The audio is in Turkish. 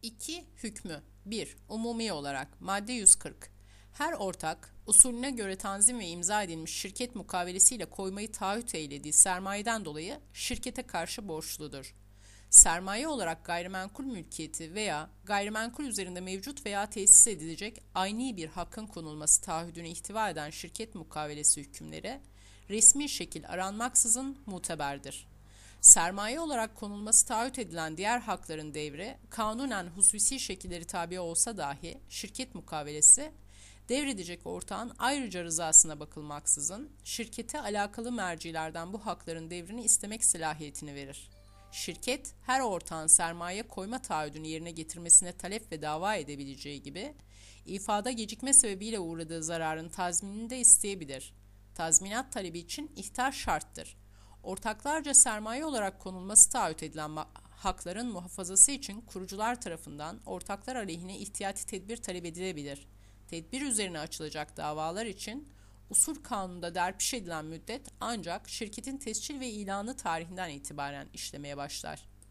2. Hükmü 1. Umumi olarak madde 140. Her ortak, usulüne göre tanzim ve imza edilmiş şirket mukavelesiyle koymayı taahhüt eylediği sermayeden dolayı şirkete karşı borçludur. Sermaye olarak gayrimenkul mülkiyeti veya gayrimenkul üzerinde mevcut veya tesis edilecek ayni bir hakkın konulması taahhüdünü ihtiva eden şirket mukavelesi hükümleri, resmi şekil aranmaksızın muteberdir. Sermaye olarak konulması taahhüt edilen diğer hakların devri, kanunen hususi şekilleri tabi olsa dahi şirket mukavelesi, devredecek ortağın ayrıca rızasına bakılmaksızın, şirkete alakalı mercilerden bu hakların devrini istemek selahiyetini verir. Şirket, her ortağın sermaye koyma taahhüdünü yerine getirmesine talep ve dava edebileceği gibi, ifada gecikme sebebiyle uğradığı zararın tazminini de isteyebilir. Tazminat talebi için ihtar şarttır. Ortaklarca sermaye olarak konulması taahhüt edilen hakların muhafazası için kurucular tarafından ortaklar aleyhine ihtiyati tedbir talep edilebilir. Tedbir üzerine açılacak davalar için usul kanununda derpiş edilen müddet ancak şirketin tescil ve ilanı tarihinden itibaren işlemeye başlar.